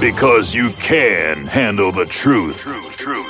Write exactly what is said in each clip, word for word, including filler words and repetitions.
Because you can handle the truth. Truth, truth.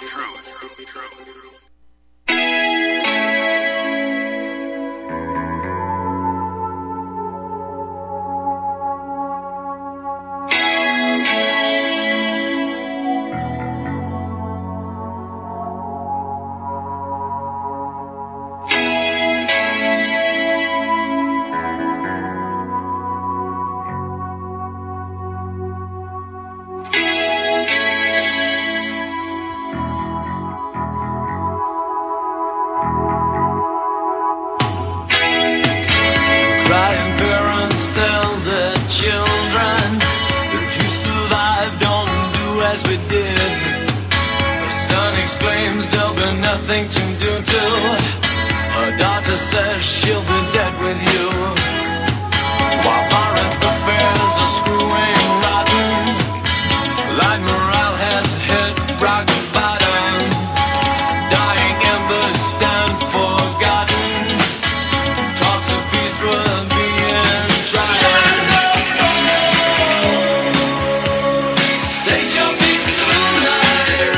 Nothing to do till her daughter says she'll be dead with you. While foreign affairs are screwing rotten, light morale has hit rock bottom. Dying embers stand forgotten. Talks of peace were being tried. State your peace tonight.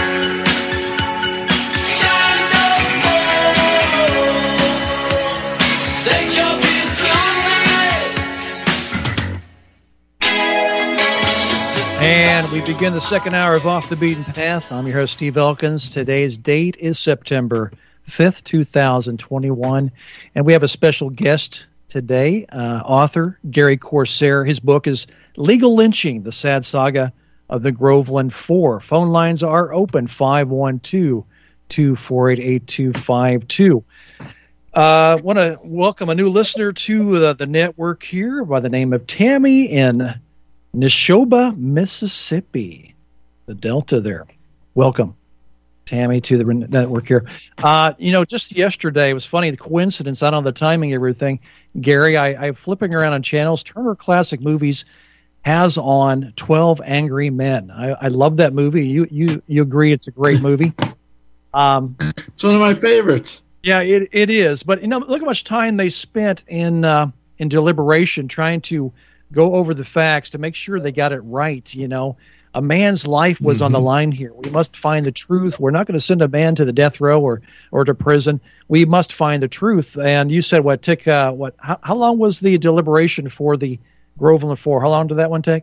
And we begin the second hour of Off the Beaten Path. I'm your host, Steve Elkins. Today's date is September fifth, two thousand twenty-one. And we have a special guest today, uh, author Gary Corsair. His book is Legal Lynching, The Sad Saga of the Groveland Four. Phone lines are open, five one two, two four eight, eight two five two. I uh, want to welcome a new listener to uh, the network here by the name of Tammy in Neshoba, Mississippi, the Delta there. Welcome, Tammy, to the network here. Uh, you know, just yesterday, it was funny, the coincidence, I don't know the timing of everything. Gary, I, I'm flipping around on channels. Turner Classic Movies has on twelve Angry Men. I, I love that movie. You you you agree it's a great movie? Um, it's one of my favorites. Yeah, it it is. But, you know, look how much time they spent in uh, in deliberation trying to go over the facts to make sure they got it right. You know, a man's life was mm-hmm. on the line here. We must find the truth. We're not going to send a man to the death row or, or to prison. We must find the truth. And you said what took uh, what? How, how long was the deliberation for the Groveland Four? How long did that one take?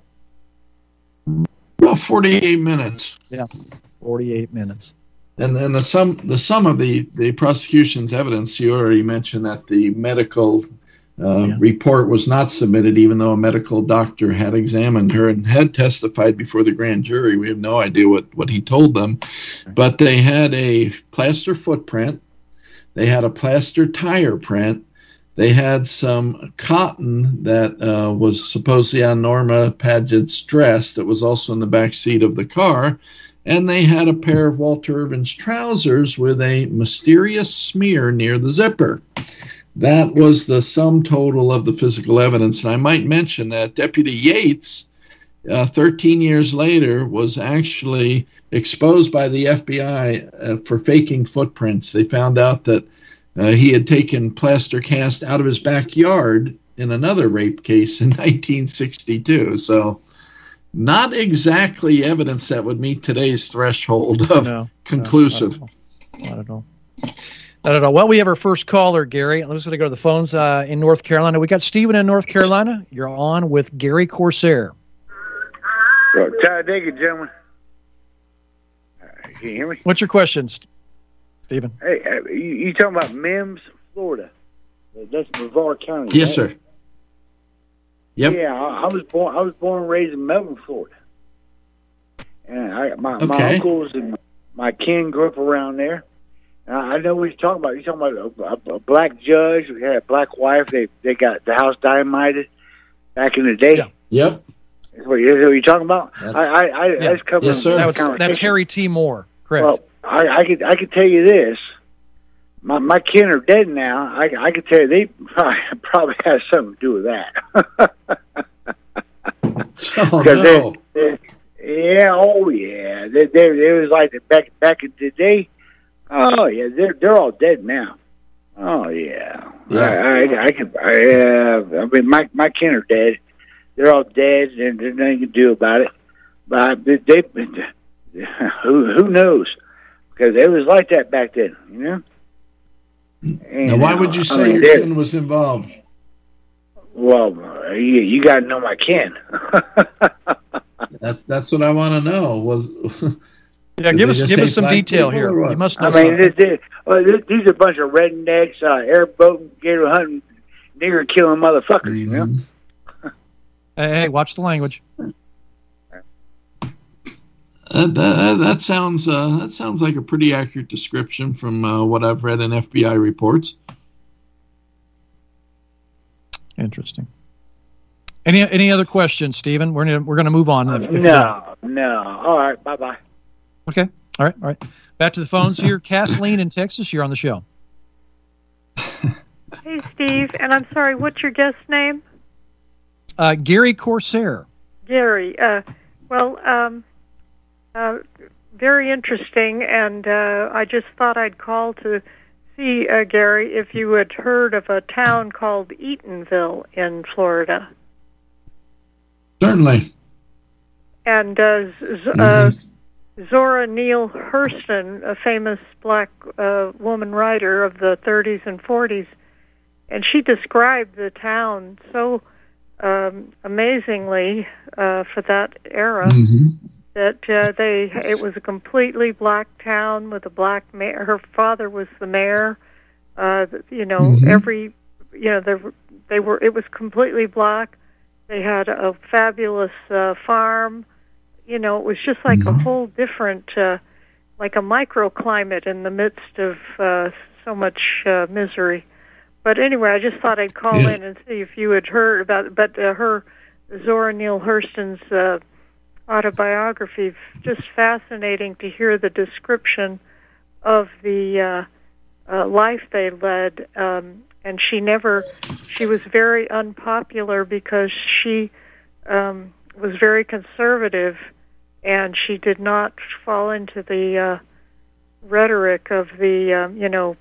About forty-eight minutes. Yeah, forty-eight minutes. And then the sum the sum of the the prosecution's evidence. You already mentioned that the medical Uh, yeah. report was not submitted, even though a medical doctor had examined her and had testified before the grand jury. We have no idea what, what he told them. But they had a plaster footprint. They had a plaster tire print. They had some cotton that uh, was supposedly on Norma Paget's dress that was also in the back seat of the car. And they had a pair of Walter Irvin's trousers with a mysterious smear near the zipper. That was the sum total of the physical evidence. And I might mention that Deputy Yates, uh, thirteen years later, was actually exposed by the F B I uh, for faking footprints. They found out that uh, he had taken plaster cast out of his backyard in another rape case in nineteen sixty-two. So not exactly evidence that would meet today's threshold of no, conclusive. No, not at all. Not at all. Well, we have our first caller, Gary. I'm just going to go to the phones uh, in North Carolina. We got Stephen in North Carolina. You're on with Gary Corsair. Well, Talladega, gentlemen. Uh, can you hear me? What's your question, Stephen? Hey, uh, you, you talking about Mims, Florida? That's Brevard County. Yes, right? sir. Yep. Yeah, I, I was born. I was born and raised in Melbourne, Florida, and I, my okay. my uncles and my, my kin grew up around there. I know what you're talking about. You're talking about a, a, a black judge who had a black wife. They they got the house dynamited back in the day. Yeah. Yep. Is what, is what you're talking about? That's, I, I, I yeah. that's covering. Yes, sir. That was, that's Harry T. Moore. Correct. Well, I, I could I could tell you this. My my kin are dead now. I, I could tell you they probably, probably has something to do with that. oh no. They, they, yeah. Oh yeah. They, they, it was like back back in the day. Oh yeah, they're they're all dead now. Oh yeah, yeah. I I, I could. I, uh, I mean, my my kin are dead. They're all dead, and there's nothing you can do about it. But they, they who who knows? Because it was like that back then, you know. And, now, why would you say I mean, your kin was involved? Well, you, you got to know my kin. That's that's what I want to know. Was yeah, give us give us some detail here. You must know. I mean, this, this, uh, this, these are a bunch of rednecks, uh, airboat, gator hunting, nigger killing motherfuckers. Mm-hmm. You know. Hey, hey, watch the language. Uh, that, that sounds uh, that sounds like a pretty accurate description from uh, what I've read in F B I reports. Interesting. Any any other questions, Stephen? We're gonna, we're going to move on. If, if no, no. All right. Bye bye. Okay. All right. All right. Back to the phones here. Kathleen in Texas, you're on the show. Hey, Steve. And I'm sorry. What's your guest name? Uh, Gary Corsair. Gary. Uh, well. Um, Uh, very interesting, and uh, I just thought I'd call to see, uh, Gary, if you had heard of a town called Eatonville in Florida. Certainly. And uh, Z- uh, Zora Neale Hurston, a famous black uh, woman writer of the thirties and forties, and she described the town so um, amazingly uh, for that era. Mm-hmm. That uh, they, it was a completely black town with a black mayor. Her father was the mayor. Uh, you know, mm-hmm. every, you know, they, they were. It was completely black. They had a fabulous uh, farm. You know, it was just like mm-hmm. a whole different, uh, like a microclimate in the midst of uh, so much uh, misery. But anyway, I just thought I'd call yeah. in and see if you had heard about it. But uh, her, Zora Neale Hurston's. Uh, autobiography, just fascinating to hear the description of the uh, uh, life they led. Um, and she never, she was very unpopular because she um, was very conservative, and she did not fall into the uh, rhetoric of the, um, you know,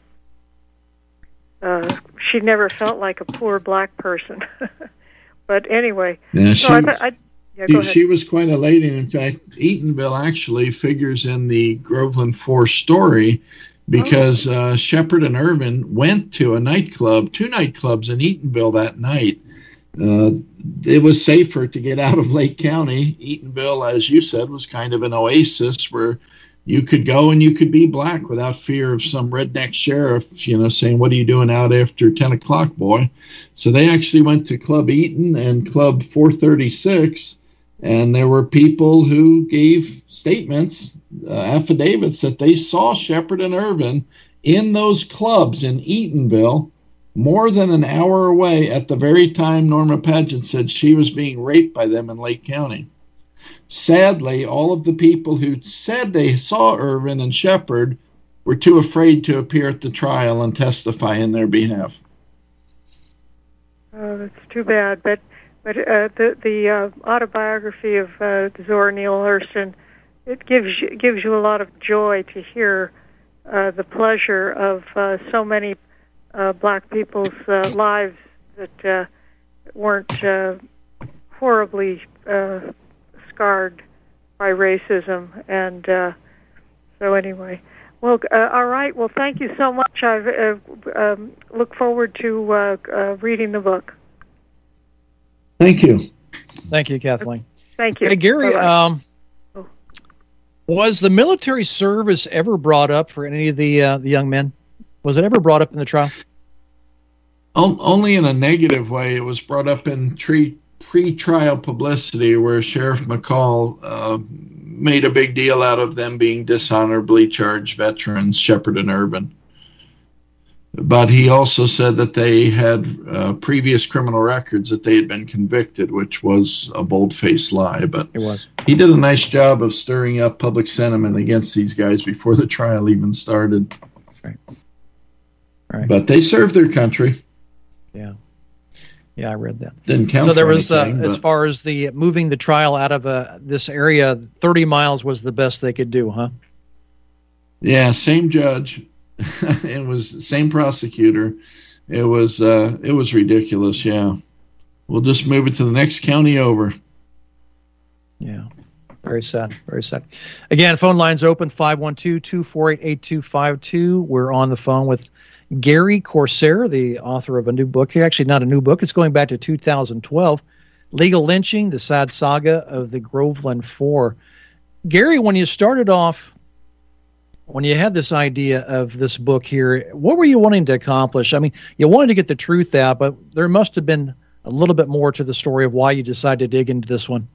uh, she never felt like a poor black person. But anyway, yeah, so she, I, th- I Yeah, she, she was quite a lady. In fact, Eatonville actually figures in the Groveland Four story because oh. uh, Shepard and Irvin went to a nightclub, two nightclubs in Eatonville that night. Uh, it was safer to get out of Lake County. Eatonville, as you said, was kind of an oasis where you could go and you could be black without fear of some redneck sheriff, you know, saying, "What are you doing out after ten o'clock, boy?" So they actually went to Club Eaton and Club four thirty-six. And there were people who gave statements, uh, affidavits, that they saw Shepard and Irvin in those clubs in Eatonville more than an hour away at the very time Norma Paget said she was being raped by them in Lake County. Sadly, all of the people who said they saw Irvin and Shepard were too afraid to appear at the trial and testify in their behalf. Oh, that's too bad. But but uh, the the uh, autobiography of uh, Zora Neale Hurston, it gives you, gives you a lot of joy to hear uh, the pleasure of uh, so many uh, black people's uh, lives that uh, weren't uh, horribly uh, scarred by racism. And uh, so anyway, well, uh, all right. Well, thank you so much. I uh, um, look forward to uh, uh, reading the book. Thank you. Thank you, Kathleen. Thank you. Hey, Gary, um, oh. was the military service ever brought up for any of the uh, the young men? Was it ever brought up in the trial? O- only in a negative way. It was brought up in tre- pre-trial publicity where Sheriff McCall uh, made a big deal out of them being dishonorably charged veterans, Shepard and Irvin. But he also said that they had uh, previous criminal records, that they had been convicted, which was a bold-faced lie. But it was. He did a nice job of stirring up public sentiment against these guys before the trial even started. Right. Right. But they served their country. Yeah. Yeah, I read that. Didn't count so there for was, anything, uh, as far as the moving the trial out of uh, this area, thirty miles was the best they could do, huh? Yeah, same judge. It was the same prosecutor. It was uh, it was ridiculous. Yeah, we'll just move it to the next county over. Yeah, Very sad. Very sad. Again, phone lines open, five one two, two four eight, eight two five two. We're on the phone with Gary Corsair, the author of a new book. Actually, not a new book. It's going back to two thousand twelve. Legal Lynching, the Sad Saga of the Groveland Four. Gary, when you started off, when you had this idea of this book here, what were you wanting to accomplish? I mean, you wanted to get the truth out, but there must have been a little bit more to the story of why you decided to dig into this one.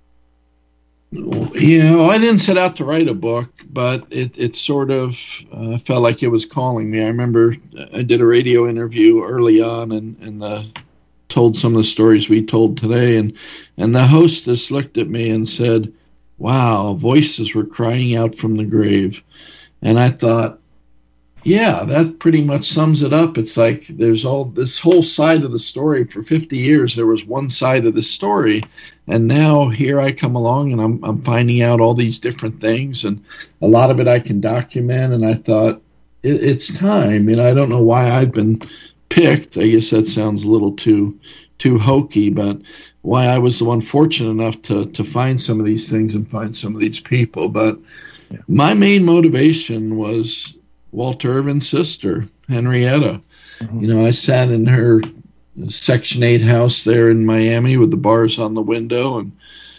Yeah, well, I didn't set out to write a book, but it, it sort of uh, felt like it was calling me. I remember I did a radio interview early on and, and uh, told some of the stories we told today, and, and the hostess looked at me and said, wow, voices were crying out from the grave. And I thought, yeah, that pretty much sums it up. It's like there's all this whole side of the story. For fifty years, there was one side of the story. And now here I come along and I'm I'm finding out all these different things. And a lot of it I can document. And I thought, it, it's time. And I don't know why I've been picked. I guess that sounds a little too too hokey, but why I was the one fortunate enough to to find some of these things and find some of these people. But yeah. My main motivation was Walter Irvin's sister, Henrietta. Mm-hmm. You know, I sat in her Section eight house there in Miami with the bars on the window and,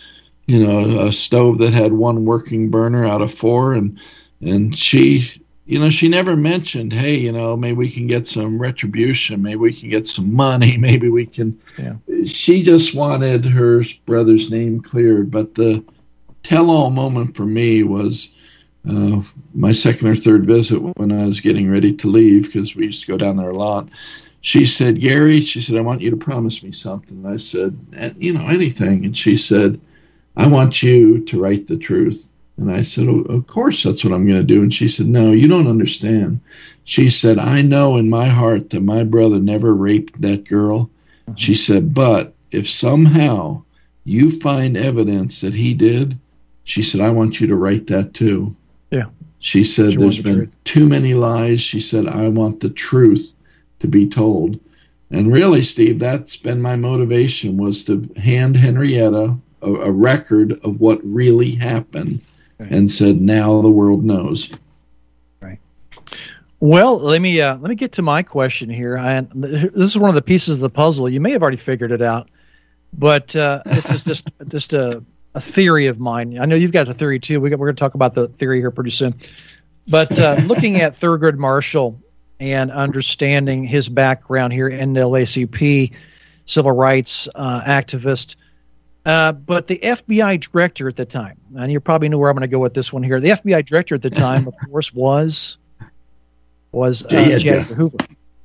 you know, a stove that had one working burner out of four. And, and she, you know, she never mentioned, hey, you know, maybe we can get some retribution. Maybe we can get some money. Maybe we can. Yeah. She just wanted her brother's name cleared. But the tell-all moment for me was Uh, my second or third visit when I was getting ready to leave, because we used to go down there a lot. She said, Gary, she said, I want you to promise me something. And I said, you know, anything. And she said, I want you to write the truth. And I said, oh, of course, that's what I'm going to do. And she said, no, you don't understand. She said, I know in my heart that my brother never raped that girl. Mm-hmm. She said, but if somehow you find evidence that he did, she said, I want you to write that too. Yeah. She said she there's the been truth. too many lies. She said, I want the truth to be told. And really, Steve, that's been my motivation, was to hand Henrietta a, a record of what really happened, right, and said, now the world knows. Right. Well, let me uh, let me get to my question here. I, this is one of the pieces of the puzzle. You may have already figured it out, but uh, this is just just a a theory of mine. I know you've got a theory too. We got, we're going to talk about the theory here pretty soon. But uh, looking at Thurgood Marshall and understanding his background here, N double A C P, civil rights uh, activist, uh, but the F B I director at the time, and you probably know where I'm going to go with this one here. The F B I director at the time, of course, was was uh, J. Edgar Hoover,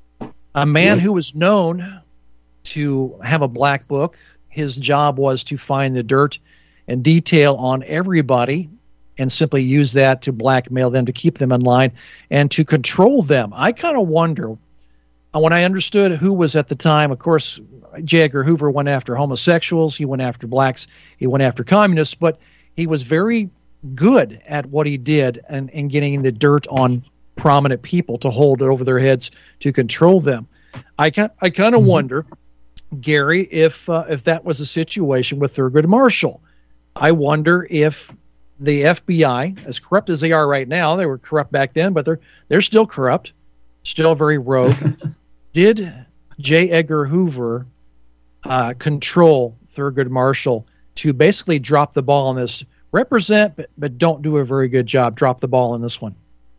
a man yeah. who was known to have a black book. His job was to find the dirt and detail on everybody and simply use that to blackmail them, to keep them in line, and to control them. I kind of wonder, when I understood who was at the time, of course, J. Edgar Hoover went after homosexuals, he went after blacks, he went after communists, but he was very good at what he did and, and getting the dirt on prominent people to hold it over their heads to control them. I, can, I kind of mm-hmm. wonder, Gary, if uh, if that was a situation with Thurgood Marshall. I wonder if the F B I, as corrupt as they are right now, they were corrupt back then, but they're they're still corrupt, still very rogue. Did J. Edgar Hoover uh, control Thurgood Marshall to basically drop the ball on this? Represent, but, but don't do a very good job. Drop the ball on this one.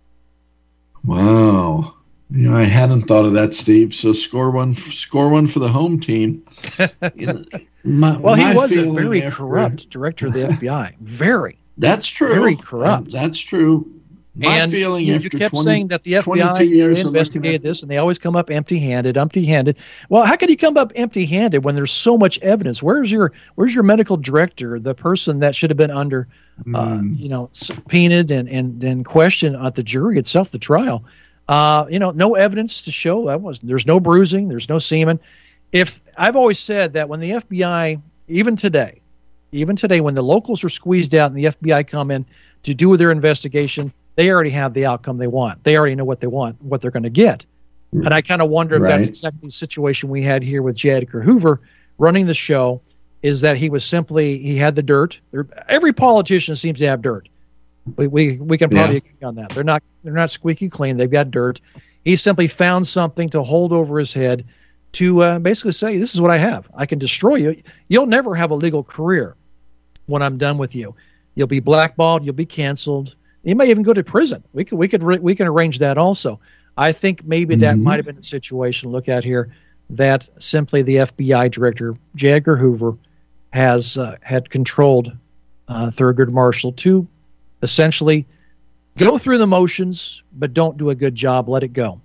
Wow. You know, I hadn't thought of that, Steve. So score one, score one for the home team. You know, my, well, my he was a very after, corrupt director of the F B I. Very. That's true. Very corrupt. Um, that's true. My and feeling you, after you kept twenty, saying that the F B I years investigated this, and they always come up empty-handed, empty-handed. Well, how could you come up empty-handed when there's so much evidence? Where's your Where's your medical director, the person that should have been under, mm. uh, you know, subpoenaed and and and questioned at the jury itself, the trial? Uh, you know, no evidence to show that was. There's no bruising. There's no semen. If I've always said that when the F B I, even today, even today, when the locals are squeezed out and the F B I come in to do their investigation, they already have the outcome they want. They already know what they want, what they're going to get. And I kind of wonder if right. that's exactly the situation we had here with J. Edgar Hoover running the show, is that he was simply, he had the dirt. There, every politician seems to have dirt. We we, we can probably Yeah. agree on that. They're not they're not squeaky clean. They've got dirt. He simply found something to hold over his head to uh, basically say, this is what I have. I can destroy you. You'll never have a legal career when I'm done with you. You'll be blackballed. You'll be canceled. You may even go to prison. We could we could re- we can arrange that also. I think maybe that Mhm. might have been a situation. Look at here that simply the F B I director J. Edgar Hoover has uh, had controlled uh, Thurgood Marshall to essentially go through the motions, but don't do a good job. Let it go.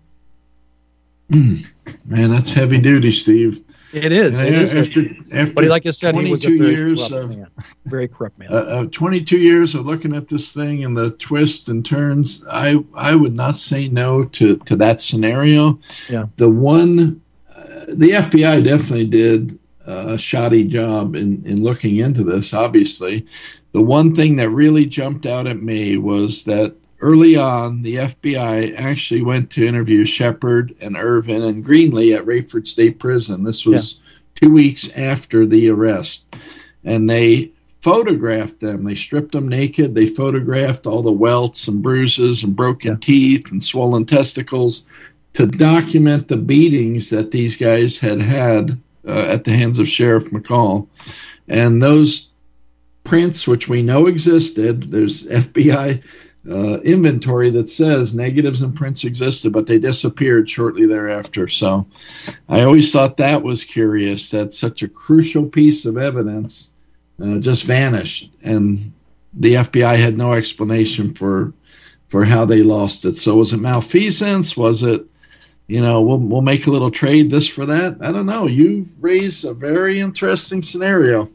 Mm. Man, that's heavy duty, Steve. It is. And It is. after, after But like I said, he was a twenty-two very years corrupt of man. Very corrupt man. uh, uh, twenty-two years of looking at this thing and the twists and turns, I I would not say no to, to that scenario. Yeah. The one, uh, the F B I definitely did a shoddy job in, in looking into this, obviously. The one thing that really jumped out at me was that early on, the F B I actually went to interview Shepard and Irvin and Greenlee at Rayford State Prison. This was two weeks after the arrest. And they photographed them. They stripped them naked. They photographed all the welts and bruises and broken Yeah. teeth and swollen testicles to document the beatings that these guys had had uh, at the hands of Sheriff McCall. And those prints, which we know existed, there's F B I uh, inventory that says negatives and prints existed, but they disappeared shortly thereafter. So I always thought that was curious, that such a crucial piece of evidence uh, just vanished, and the F B I had no explanation for for how they lost it. So was it malfeasance? Was it, you know, we'll we'll make a little trade, this for that? I don't know. You've raised a very interesting scenario.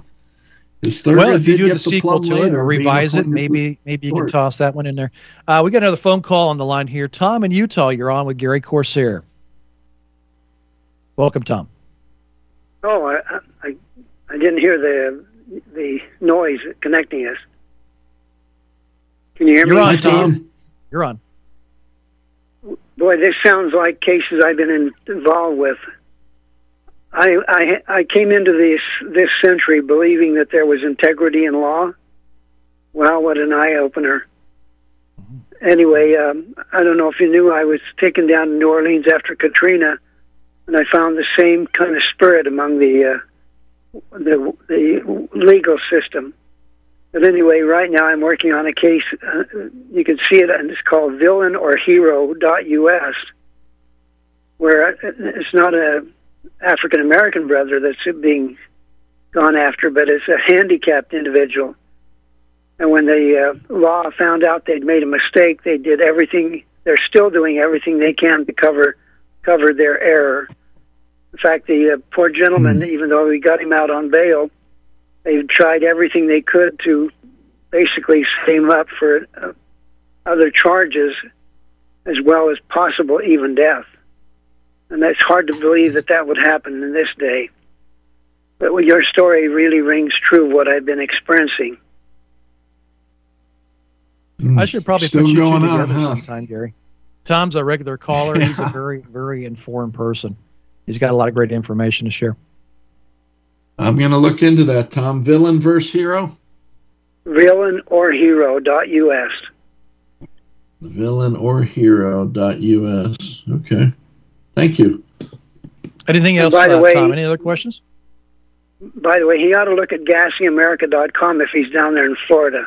Well, if you do the sequel to it or revise it, maybe maybe you can toss that one in there. Uh, we got another phone call on the line here. Tom in Utah, you're on with Gary Corsair. Welcome, Tom. Oh, I, I I didn't hear the the noise connecting us. Can you hear You're me? on, Hi, Tom. You're on. Boy, this sounds like cases I've been in, involved with. I, I I came into this this century believing that there was integrity in law. Wow, what an eye opener! Anyway, um, I don't know if you knew, I was taken down to New Orleans after Katrina, and I found the same kind of spirit among the uh, the the legal system. But anyway, right now I'm working on a case. Uh, you can see it, and it's called villain or hero dot U S, where it's not a African American brother that's being gone after, but it's a handicapped individual. And when the uh, law found out they'd made a mistake, they did everything. They're still doing everything they can to cover cover their error. In fact, the uh, poor gentleman, mm. even though we got him out on bail, they've tried everything they could to basically set him up for uh, other charges, as well as possible even death. And it's hard to believe that that would happen in this day. But well, your story really rings true, what I've been experiencing. Mm. I should probably Still put you two going together on, huh? sometime, Gary. Tom's a regular caller. He's a very, very informed person. He's got a lot of great information to share. I'm going to look into that, Tom. Villain versus hero? villain or hero dot U S. villain or hero dot U S. Okay. Thank you. Anything else, by the uh, way, Tom? Any other questions? By the way, he ought to look at gassing america dot com if he's down there in Florida.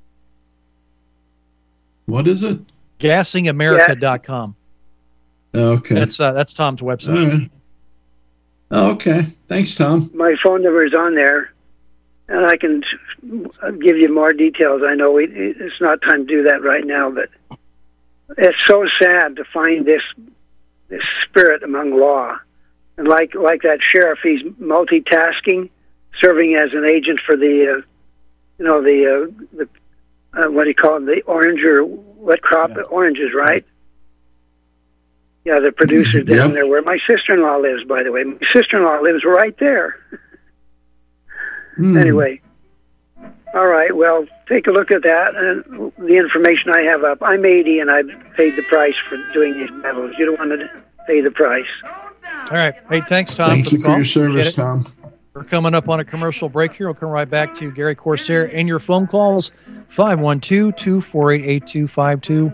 What is it? gassing america dot com. Okay. That's uh, that's Tom's website. All right. Oh, okay. Thanks, Tom. My phone number is on there, and I can give you more details. I know we, it's not time to do that right now, but it's so sad to find this this spirit among law. And like like that sheriff, he's multitasking, serving as an agent for the, uh, you know, the uh, the uh, what do you call it, the orange or wet crop Yeah. oranges, right? Yeah, the producers down Yep. there where my sister-in-law lives, by the way. My sister-in-law lives right there. Mm. Anyway, all right, well, take a look at that and the information I have up. I'm eighty, and I paid the price for doing these medals. You don't want to pay the price. All right. Hey, thanks, Tom, Thank for you the for call. your service, Appreciate it. Tom. We're coming up on a commercial break here. We'll come right back to Gary Corsair and your phone calls, five one two, two four eight, eight two five two.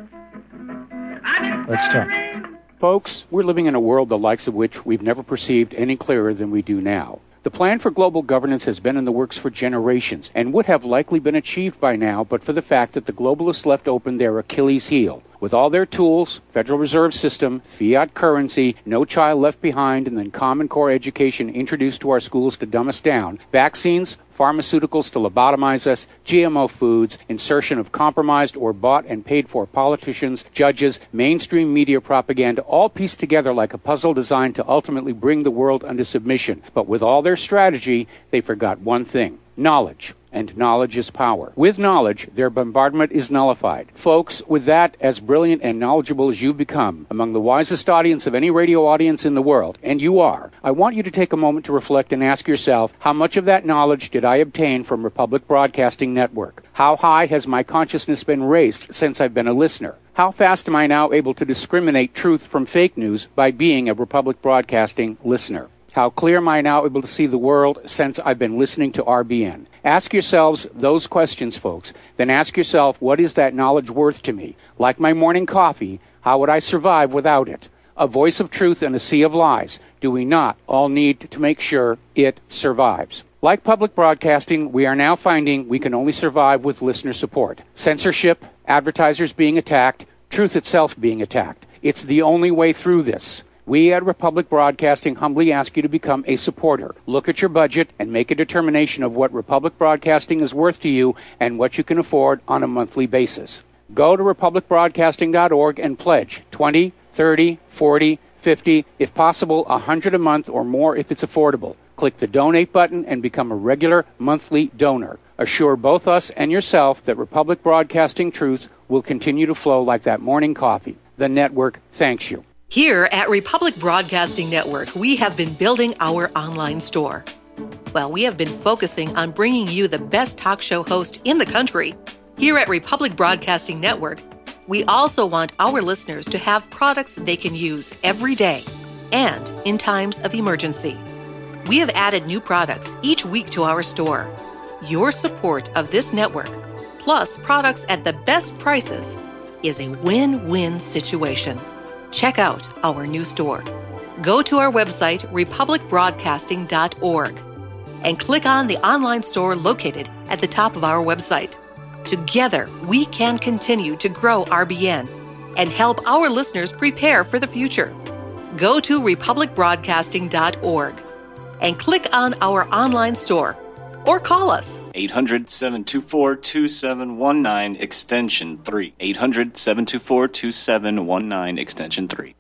Let's talk. Folks, we're living in a world the likes of which we've never perceived any clearer than we do now. The plan for global governance has been in the works for generations and would have likely been achieved by now but for the fact that the globalists left open their Achilles heel. With all their tools, Federal Reserve System, fiat currency, no child left behind, and then Common Core education introduced to our schools to dumb us down, vaccines, pharmaceuticals to lobotomize us, G M O foods, insertion of compromised or bought and paid for politicians, judges, mainstream media propaganda, all pieced together like a puzzle designed to ultimately bring the world under submission. But with all their strategy, they forgot one thing: knowledge. And knowledge is power. With knowledge, their bombardment is nullified. Folks, with that, as brilliant and knowledgeable as you've become, among the wisest audience of any radio audience in the world, and you are, I want you to take a moment to reflect and ask yourself, how much of that knowledge did I obtain from Republic Broadcasting Network? How high has my consciousness been raised since I've been a listener? How fast am I now able to discriminate truth from fake news by being a Republic Broadcasting listener? How clear am I now able to see the world since I've been listening to R B N? Ask yourselves those questions, folks. Then ask yourself, what is that knowledge worth to me? Like my morning coffee, how would I survive without it? A voice of truth in a sea of lies. Do we not all need to make sure it survives? Like public broadcasting, we are now finding we can only survive with listener support. Censorship, advertisers being attacked, truth itself being attacked. It's the only way through this. We at Republic Broadcasting humbly ask you to become a supporter. Look at your budget and make a determination of what Republic Broadcasting is worth to you and what you can afford on a monthly basis. Go to republic broadcasting dot org and pledge twenty, thirty, forty, fifty, if possible one hundred a month or more if it's affordable. Click the donate button and become a regular monthly donor. Assure both us and yourself that Republic Broadcasting truth will continue to flow like that morning coffee. The network thanks you. Here at Republic Broadcasting Network, we have been building our online store. Well, we have been focusing on bringing you the best talk show host in the country. Here at Republic Broadcasting Network, we also want our listeners to have products they can use every day and in times of emergency. We have added new products each week to our store. Your support of this network, plus products at the best prices, is a win-win situation. Check out our new store. Go to our website, republic broadcasting dot org, and click on the online store located at the top of our website. Together, we can continue to grow R B N and help our listeners prepare for the future. Go to republic broadcasting dot org and click on our online store or call us. eight hundred, seven two four, two seven one nine, extension three. eight hundred, seven two four, two seven one nine, extension three.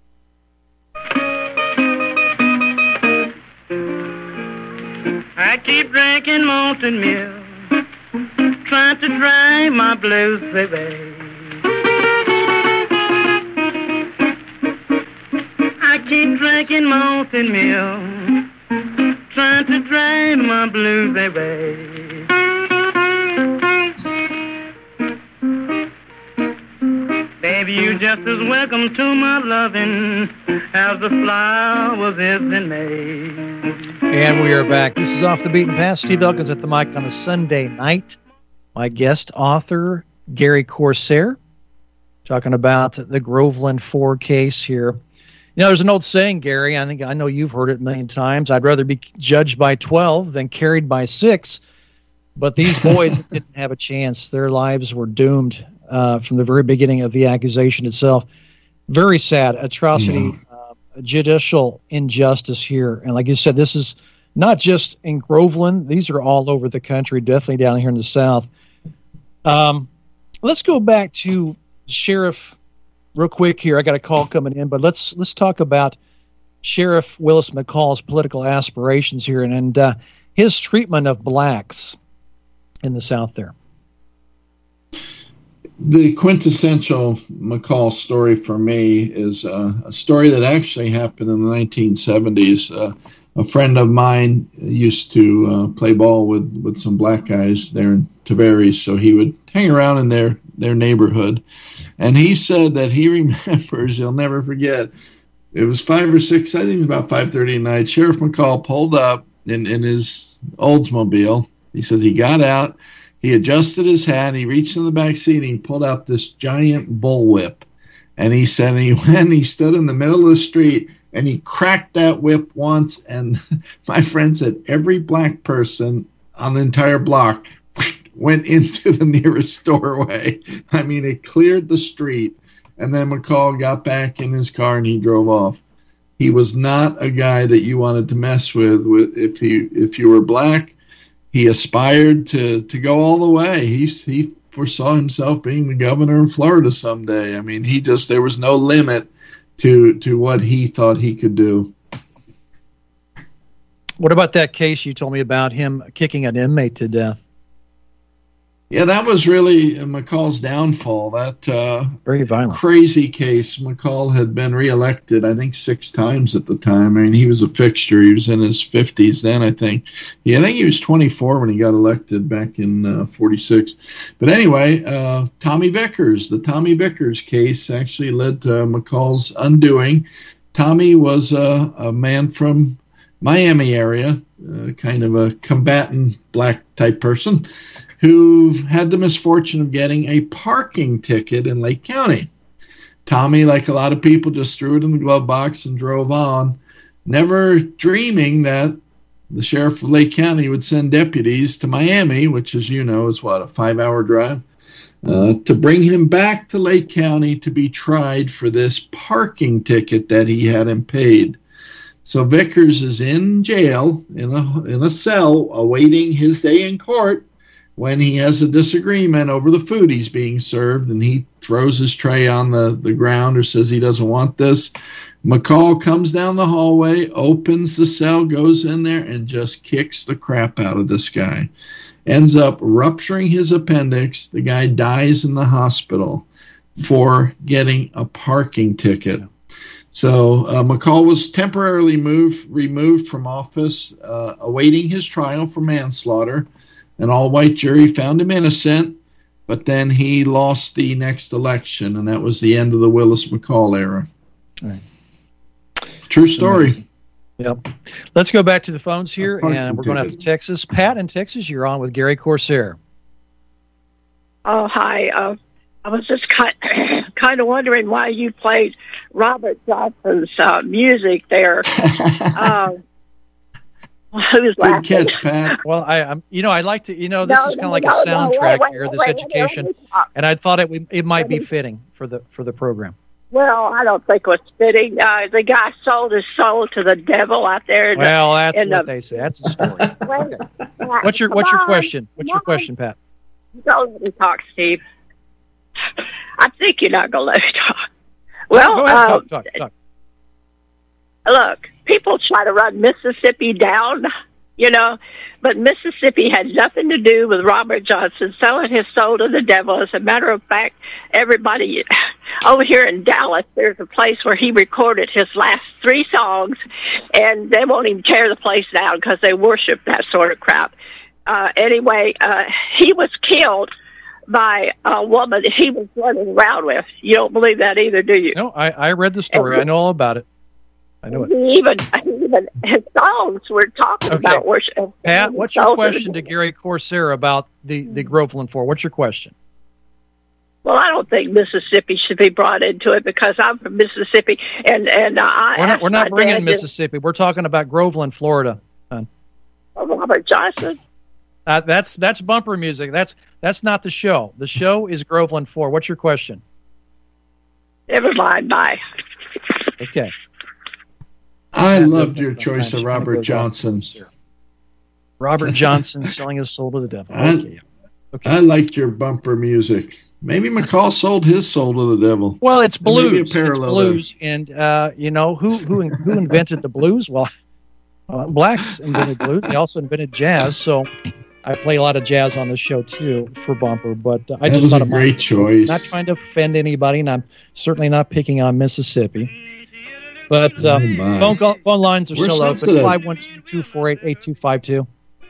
I keep drinking molten milk, trying to dry my blues, baby. I keep drinking molten milk, trying to dry my blues, baby. Baby, you just as welcome to my loving as the flowers is in May. And we are back. This is Off the Beaten Path. Steve Elkins at the mic on a Sunday night. My guest author, Gary Corsair, talking about the Groveland four case here. You know, there's an old saying, Gary, I think I know you've heard it a million times. I'd rather be judged by twelve than carried by six. But these boys didn't have a chance. Their lives were doomed uh, from the very beginning of the accusation itself. Very sad atrocity, yeah. uh, judicial injustice here. And like you said, this is not just in Groveland. These are all over the country, definitely down here in the South. Um, let's go back to Sheriff real quick here. I got a call coming in, but let's let's talk about Sheriff Willis McCall's political aspirations here and, and uh, his treatment of blacks in the South there. The quintessential McCall story for me is uh, a story that actually happened in the nineteen seventies. Uh, a friend of mine used to uh, play ball with, with some black guys there in Tavares, so he would hang around in their, their neighborhood. And he said that he remembers, he'll never forget, it was five or six, I think it was about five thirty at night, Sheriff McCall pulled up in, in his Oldsmobile. He says he got out, he adjusted his hat, he reached in the back seat, and he pulled out this giant bullwhip. And he said he went, he stood in the middle of the street, and he cracked that whip once. And my friend said every black person on the entire block went into the nearest doorway. I mean, it cleared the street. And then McCall got back in his car and he drove off. He was not a guy that you wanted to mess with. With if you if you were black, he aspired to, to go all the way. He he foresaw himself being the governor of Florida someday. I mean, he just there was no limit to to what he thought he could do. What about that case you told me about him kicking an inmate to death? Yeah, that was really McCall's downfall. That uh, very violent, crazy case. McCall had been reelected, I think, six times at the time. I mean, he was a fixture. He was in his fifties then, I think. Yeah, I think he was twenty-four when he got elected back in uh, forty-six. But anyway, uh, Tommy Vickers, the Tommy Vickers case actually led to McCall's undoing. Tommy was a, a man from Miami area, uh, kind of a combatant black type person, who had the misfortune of getting a parking ticket in Lake County. Tommy, like a lot of people, just threw it in the glove box and drove on, never dreaming that the sheriff of Lake County would send deputies to Miami, which, as you know, is, what, a five-hour drive, uh, to bring him back to Lake County to be tried for this parking ticket that he hadn't paid. So Vickers is in jail, in a, in a cell, awaiting his day in court, when he has a disagreement over the food he's being served, and he throws his tray on the, the ground or says he doesn't want this. McCall comes down the hallway, opens the cell, goes in there, and just kicks the crap out of this guy. Ends up rupturing his appendix. The guy dies in the hospital for getting a parking ticket. So uh, McCall was temporarily moved, removed from office, uh, awaiting his trial for manslaughter. An all-white jury found him innocent, but then he lost the next election, and that was the end of the Willis McCall era. Right. True story. Yep. Let's go back to the phones here, and we're going out to Texas. Pat in Texas, you're on with Gary Corsair. Oh, hi. Uh, I was just kind, kind of wondering why you played Robert Johnson's uh, music there. uh, Who's Good catch, Pat. Well, I, I'm, you know, I like to, you know, this No, is kind of no, like no, a no, soundtrack wait, wait, here, this wait, education, wait, wait. and I thought it it might be fitting for the for the program. Well, I don't think it was fitting. Uh, the guy sold his soul to the devil out there. In Well, the, that's in what the, they say. That's a story. Wait, Okay. What's your What's your question? What's your question, Pat? Don't let me talk, Steve. I think you're not going to let me talk. Well, Go ahead, uh, talk, talk, talk. look, people try to run Mississippi down, you know, but Mississippi had nothing to do with Robert Johnson selling his soul to the devil. As a matter of fact, everybody over here in Dallas, there's a place where he recorded his last three songs, and they won't even tear the place down because they worship that sort of crap. Uh, anyway, uh, he was killed by a woman that he was running around with. You don't believe that either, do you? No, I, I read the story. I know all about it. I know it. He even, even his songs were talking Okay. about worship. Pat, what's your question to Gary Corsair about the, the Groveland Four? What's your question? Well, I don't think Mississippi should be brought into it because I'm from Mississippi, and and uh, I We're not, asked we're not my bringing dad Mississippi. We're talking about Groveland, Florida. Son. to- Robert Johnson. Uh, that's that's bumper music. That's that's not the show. The show is Groveland Four. What's your question? Never mind. Bye. Okay. I Pat loved does your that choice sometimes. of She Robert goes Johnson. Robert Johnson selling his soul to the devil. I, Okay. Okay. I liked your bumper music. Maybe McCall sold his soul to the devil. Well, it's There may be a blues. It's parallel blues, and uh, you know who who who invented the blues? Well, uh, blacks invented blues. They also invented jazz. So I play a lot of jazz on this show too for bumper. But uh, I That just was thought a of great my, choice. Not trying to offend anybody, and I'm certainly not picking on Mississippi. But uh, Oh, my. phone call, phone lines are We're still open. sensitive. five one two, two four eight, eight two five two.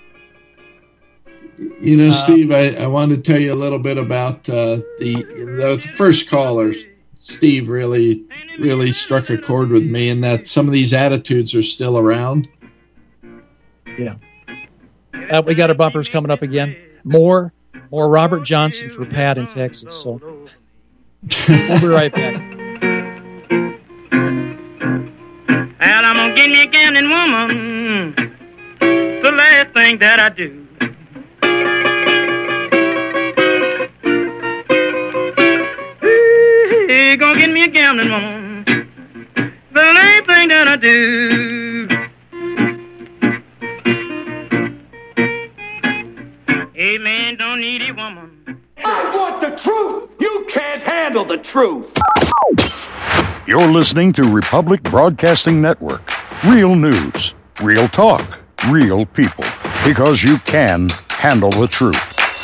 You know, Uh, Steve, I, I wanted to tell you a little bit about uh, the the first caller. Steve really, really struck a chord with me in that some of these attitudes are still around. Yeah. Uh, we got our bumpers coming up again. More, more Robert Johnson for Pat in Texas. So we'll be right back. And I'm gonna get me a gambling woman. The last thing that I do. Hey, gonna get me a gambling woman. The last thing that I do. Hey, man, don't need a woman. I want the truth. You can't handle the truth. You're listening to Republic Broadcasting Network. Real news, real talk, real people. Because you can handle the truth.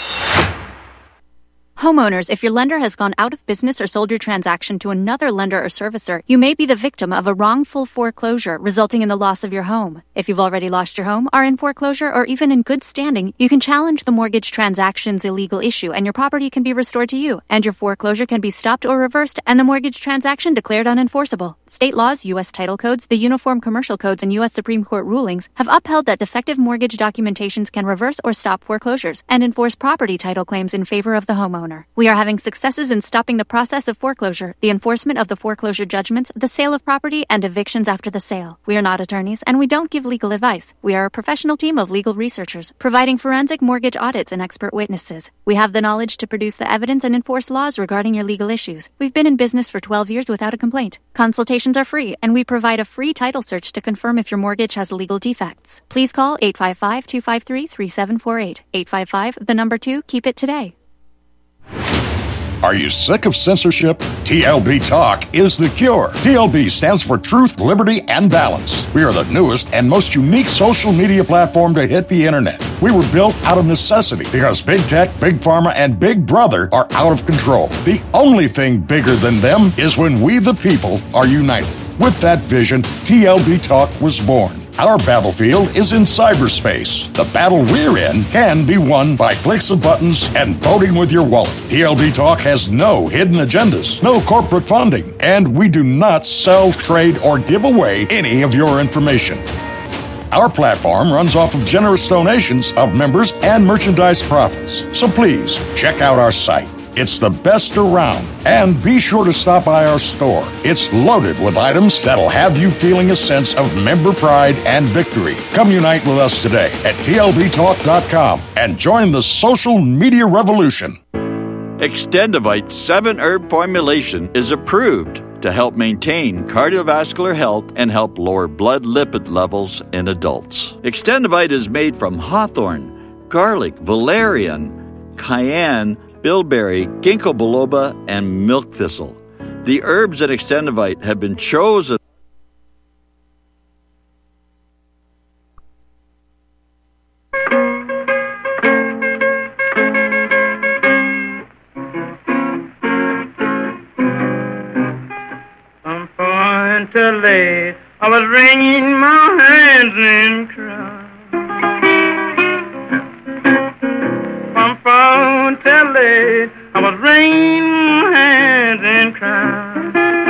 Homeowners, if your lender has gone out of business or sold your transaction to another lender or servicer, you may be the victim of a wrongful foreclosure, resulting in the loss of your home. If you've already lost your home, are in foreclosure, or even in good standing, you can challenge the mortgage transaction's illegal issue, and your property can be restored to you, and your foreclosure can be stopped or reversed, and the mortgage transaction declared unenforceable. State laws, U S title codes, the Uniform Commercial Codes, and U S Supreme Court rulings have upheld that defective mortgage documentations can reverse or stop foreclosures and enforce property title claims in favor of the homeowner. We are having successes in stopping the process of foreclosure, the enforcement of the foreclosure judgments, the sale of property, and evictions after the sale. We are not attorneys, and we don't give legal advice. We are a professional team of legal researchers, providing forensic mortgage audits and expert witnesses. We have the knowledge to produce the evidence and enforce laws regarding your legal issues. We've been in business for twelve years without a complaint. Consultations are free, and we provide a free title search to confirm if your mortgage has legal defects. Please call eight five five, two five three, three seven four eight. eight five five, the number two, keep it today. Are you sick of censorship? T L B Talk is the cure. T L B stands for Truth, Liberty, and Balance. We are the newest and most unique social media platform to hit the internet. We were built out of necessity because Big Tech, Big Pharma, and Big Brother are out of control. The only thing bigger than them is when we the people are united. With that vision, T L B Talk was born. Our battlefield is in cyberspace. The battle we're in can be won by clicks of buttons and voting with your wallet. T L B Talk has no hidden agendas, no corporate funding, and we do not sell, trade, or give away any of your information. Our platform runs off of generous donations of members and merchandise profits. So please, check out our site. It's the best around. And be sure to stop by our store. It's loaded with items that'll have you feeling a sense of member pride and victory. Come unite with us today at T L B talk dot com and join the social media revolution. Extendivite seven herb formulation is approved to help maintain cardiovascular health and help lower blood lipid levels in adults. Extendivite is made from hawthorn, garlic, valerian, cayenne, bilberry, ginkgo biloba, and milk thistle. The herbs in Extendivite have been chosen From point to late, I was wringing my hands and crying. From phone till late, I was wringing my hands and crying.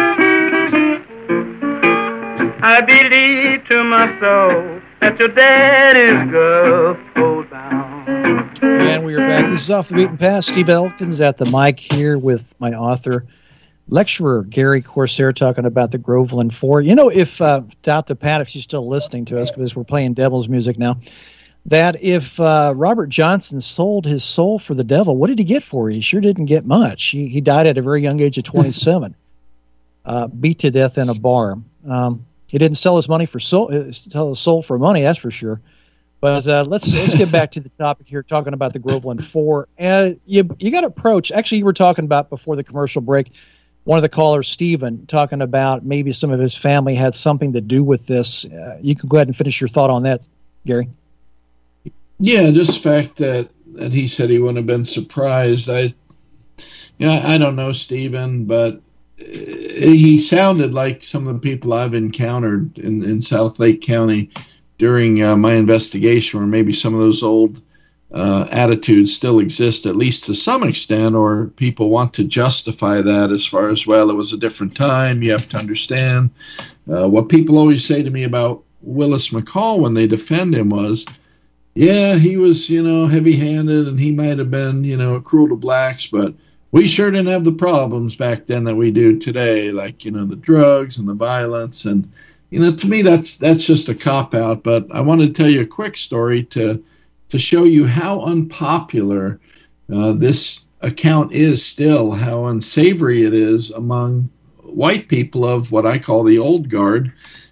I believe to my soul that your daddy's girl goes down. And we are back. This is Off the Beaten Path. Steve Elkins at the mic here with my author, lecturer Gary Corsair, talking about the Groveland Four. You know, if, uh, doubt to Pat, if she's still listening to us, because we're playing devil's music now, that if uh, Robert Johnson sold his soul for the devil, what did he get for it? He sure didn't get much. He, he died at a very young age of twenty-seven, uh, beat to death in a bar. Um, he didn't sell his money for soul, uh, sell his soul for money, that's for sure. But uh, let's let's get back to the topic here, talking about the Groveland Four. Uh, you you got approached. Actually, you were talking about before the commercial break. One of the callers, Stephen, talking about maybe some of his family had something to do with this. Uh, you can go ahead and finish your thought on that, Gary. Yeah, just the fact that, that he said he wouldn't have been surprised. I, you know, I don't know Stephen, but he sounded like some of the people I've encountered in, in South Lake County during uh, my investigation, where maybe some of those old uh, attitudes still exist, at least to some extent, or people want to justify that as far as, well, it was a different time. You have to understand uh, what people always say to me about Willis McCall when they defend him was, yeah, he was, you know, heavy-handed and he might have been, you know, cruel to blacks, but we sure didn't have the problems back then that we do today, like, you know, the drugs and the violence. And, you know, to me, that's that's just a cop-out. But I wanted to tell you a quick story to to show you how unpopular uh, this account is still, how unsavory it is among white people of what I call the old guard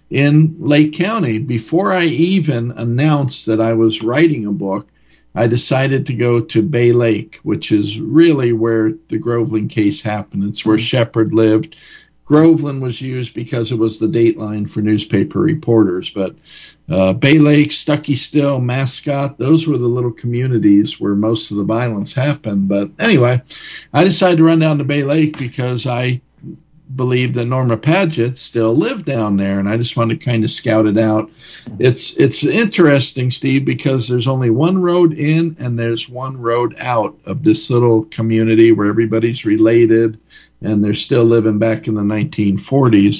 in Lake County. Before I even announced that I was writing a book, I decided to go to Bay Lake, which is really where the Groveland case happened. It's where Shepard lived. Groveland was used because it was the dateline for newspaper reporters. But uh, Bay Lake, Stuckey Still, Mascot, those were the little communities where most of the violence happened. But anyway, I decided to run down to Bay Lake because I believed that Norma Paget still lived down there, and I just wanted to kind of scout it out. It's it's interesting, Steve, because there's only one road in and there's one road out of this little community where everybody's related, and they're still living back in the nineteen forties.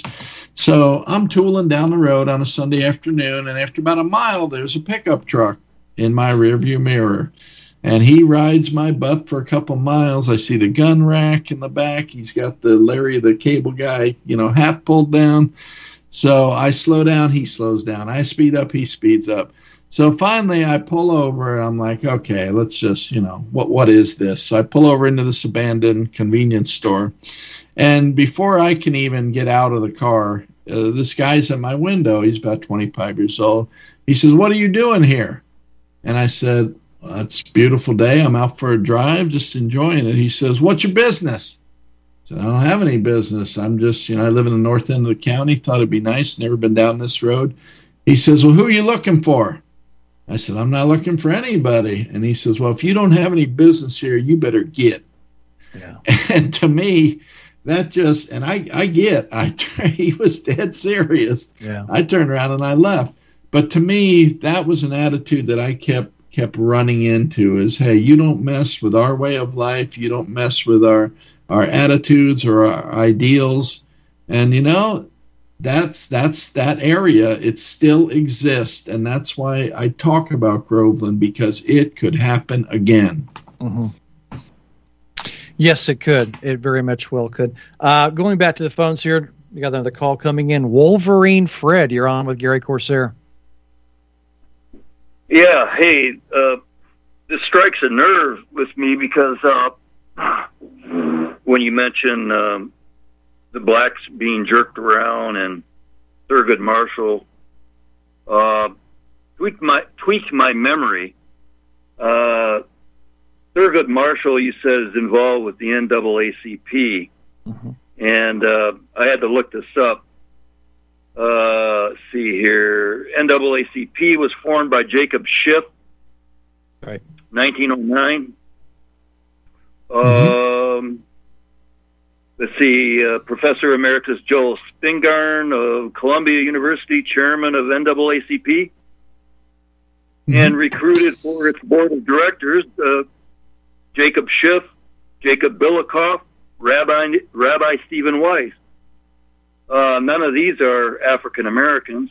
So I'm tooling down the road on a Sunday afternoon, and after about a mile, there's a pickup truck in my rearview mirror. And he rides my butt for a couple miles. I see the gun rack in the back. He's got the Larry the Cable Guy, you know, hat pulled down. So I slow down, he slows down. I speed up, he speeds up. So finally I pull over, and I'm like, okay, let's just, you know, what what is this? So I pull over into this abandoned convenience store. And before I can even get out of the car, uh, this guy's at my window. He's about twenty-five years old. He says, "What are you doing here?" And I said, well, it's a beautiful day. I'm out for a drive, just enjoying it. He says, "What's your business?" I said, "I don't have any business. I'm just, you know, I live in the north end of the county. Thought it'd be nice. Never been down this road." He says, "Well, who are you looking for?" I said, "I'm not looking for anybody." And he says, "Well, if you don't have any business here, you better get." Yeah. And to me, that just, and I, I get, I he was dead serious. Yeah. I turned around and I left. But to me, that was an attitude that I kept kept running into is, hey, you don't mess with our way of life. You don't mess with our, our attitudes or our ideals. And, you know, that's that's that area. It still exists. And that's why I talk about Groveland, because it could happen again. Mm-hmm. Yes, it could. It very much well could. Uh, going back to the phones here, we got another call coming in. Wolverine Fred, you're on with Gary Corsair. Yeah, hey, uh, this strikes a nerve with me because uh, when you mention um, the blacks being jerked around and Thurgood Marshall, uh, tweaked my tweaked my memory. Uh, Thurgood Marshall, you said, is involved with the N double A C P, mm-hmm. and uh, I had to look this up. Uh, let's see here. N double A C P was formed by Jacob Schiff, right? nineteen oh nine. Mm-hmm. Um, let's see. Uh, Professor Emeritus Joel Spingarn of Columbia University, chairman of N double A C P, mm-hmm. and recruited for its board of directors uh, Jacob Schiff, Jacob Bilikoff, Rabbi Rabbi Stephen Weiss. Uh, none of these are African Americans.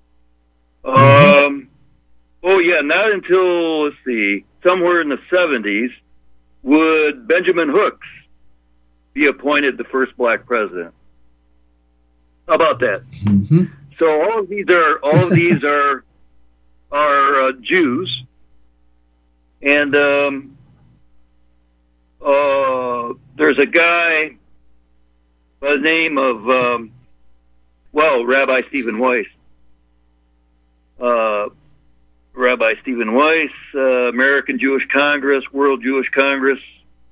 Um, oh yeah, not until, let's see, somewhere in the seventies would Benjamin Hooks be appointed the first black president. How about that? Mm-hmm. So all of these are all of these are are uh, Jews, and um, uh, there's a guy by the name of um, well, Rabbi Stephen Weiss. Uh, Rabbi Stephen Weiss, uh, American Jewish Congress, World Jewish Congress.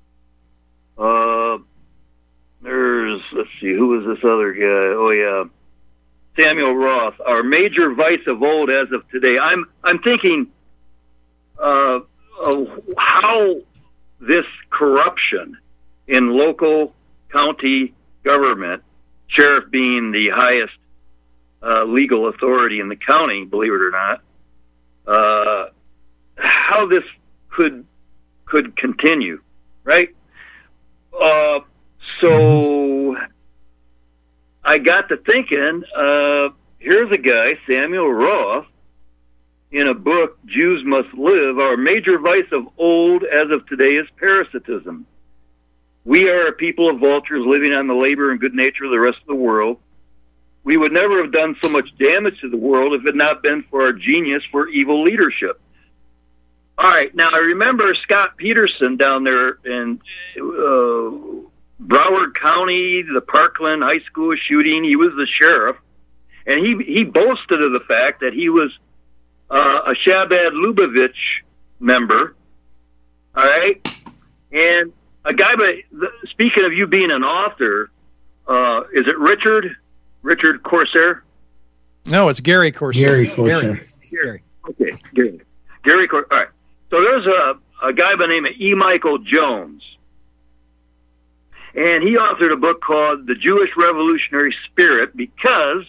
Uh, there's, let's see, who is this other guy? Oh, yeah. Samuel Roth, our major vice of old as of today. I'm I'm thinking uh, of how this corruption in local county government, sheriff being the highest uh, legal authority in the county, believe it or not, uh, how this could could continue, right? Uh, so I got to thinking, uh, here's a guy, Samuel Roth, in a book, Jews Must Live, our major vice of old as of today is parasitism. We are a people of vultures living on the labor and good nature of the rest of the world. We would never have done so much damage to the world if it had not been for our genius for evil leadership. All right, now I remember Scott Peterson down there in uh, Broward County, the Parkland High School shooting. He was the sheriff, and he, he boasted of the fact that he was uh, a Shabbat Lubavitch member, all right? And a guy, but speaking of you being an author, uh, is it Richard? Richard Corsair? No, it's Gary Corsair. Gary Corsair. Gary. Gary. Okay, Gary. Gary Corsair. All right. So there's a, a guy by the name of E. Michael Jones. And he authored a book called The Jewish Revolutionary Spirit because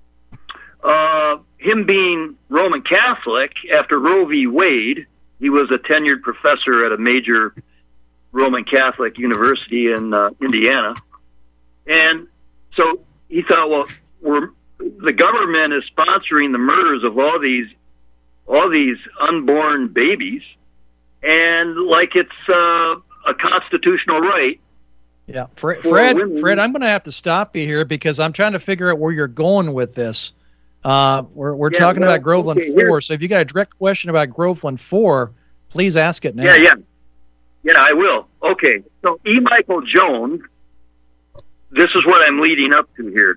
uh, him being Roman Catholic, after Roe v. Wade, he was a tenured professor at a major Roman Catholic university in uh, Indiana. And so he thought, well, we're, the government is sponsoring the murders of all these all these unborn babies, and like it's uh, a constitutional right. Yeah, Fred, Fred, Fred, I'm going to have to stop you here because I'm trying to figure out where you're going with this. Uh, we're we're yeah, talking well, about Groveland okay, four, here. so if you got a direct question about Groveland four, please ask it now. Yeah, yeah. Yeah, I will. Okay, so E. Michael Jones, this is what I'm leading up to here.